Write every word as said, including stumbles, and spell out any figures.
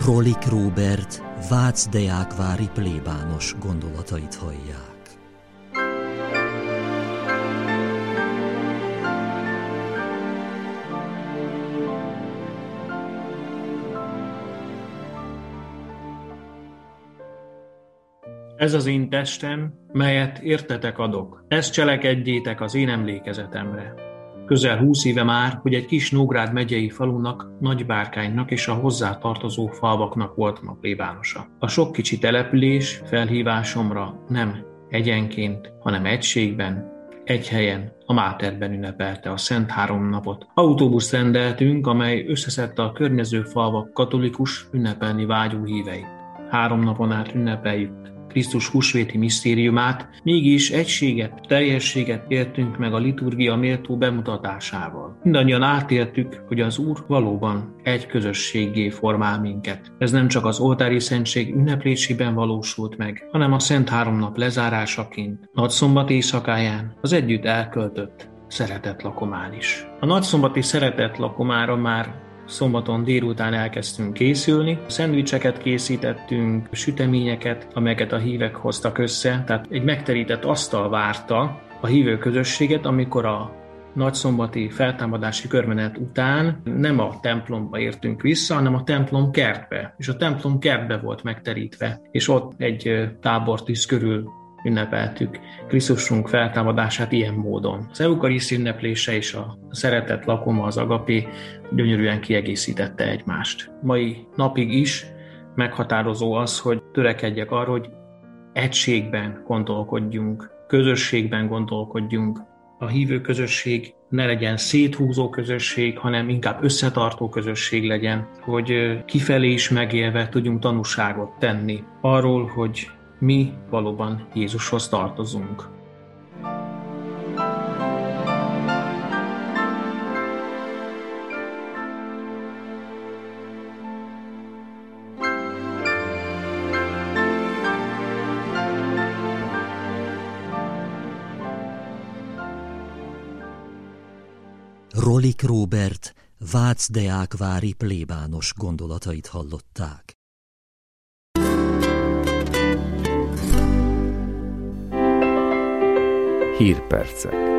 Rolik Róbert vácdeákvári plébános gondolatait hallják. Ez az én testem, melyet értetek adok. Ezt cselekedjétek az én emlékezetemre. Közel húsz éve már, hogy egy kis Nógrád megyei falunak, Nagybárkánynak és a hozzá tartozó falvaknak voltam a plébánosa. A sok kicsi település felhívásomra nem egyenként, hanem egységben, egy helyen, a Máterben ünnepelte a Szent Háromnapot. Autóbuszt rendeltünk, amely összeszedte a környező falvak katolikus, ünnepelni vágyó híveit. Három napon át ünnepeljük Krisztus húsvéti misztériumát, mégis egységet, teljességet értünk meg a liturgia méltó bemutatásával. Mindannyian átéltük, hogy az Úr valóban egy közösséggé formál minket. Ez nem csak az oltári szentség ünneplésében valósult meg, hanem a Szent Háromnap lezárásaként, Nagyszombat éjszakáján, az együtt elköltött szeretett lakomán is. A nagyszombati szeretett lakomára már szombaton délután elkezdtünk készülni, szendvicseket készítettünk, süteményeket, amelyeket a hívek hoztak össze, tehát egy megterített asztal várta a hívő közösséget, amikor a nagyszombati feltámadási körmenet után nem a templomba értünk vissza, hanem a templom kertbe, és a templom kertbe volt megterítve, és ott egy tábortűz körül ünnepeltük Krisztusunk feltámadását ilyen módon. Az eukarisztia ünneplése és a szeretett lakoma, az agapé gyönyörűen kiegészítette egymást. Mai napig is meghatározó az, hogy törekedjek arra, hogy egységben gondolkodjunk, közösségben gondolkodjunk. A hívő közösség ne legyen széthúzó közösség, hanem inkább összetartó közösség legyen, hogy kifelé is megélve tudjunk tanúságot tenni arról, hogy mi valóban Jézushoz tartozunk. Rolik Róbert vácdeákvári plébános gondolatait hallották. Hírpercek.